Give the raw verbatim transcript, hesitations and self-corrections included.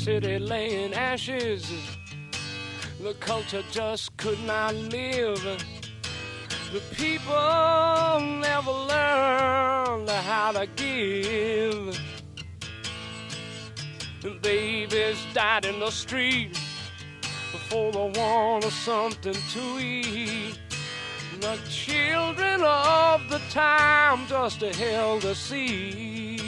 city lay in ashes. The culture just could not live. The people never learned how to give. And babies died in the street for the want of something to eat. The children of the time just held the seed.